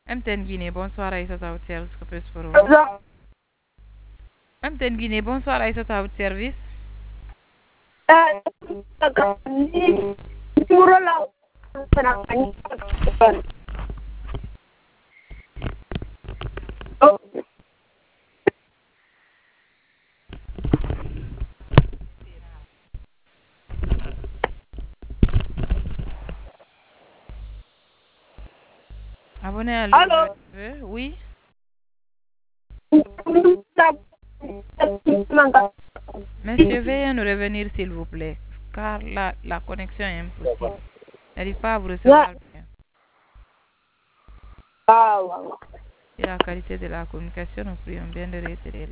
MTN Guinée, bonsoir Aïssata, votre service, que puis-je pour vous? Bonsoir. MTN Guinée, bonsoir Aïssata, votre service. Abonné à Allô? Oui. Monsieur, veuillez nous revenir s'il vous plaît, car la connexion est impossible. Je n'arrive pas à vous recevoir bien. Ah, ouais. Et la qualité de la communication, nous prions bien de retirer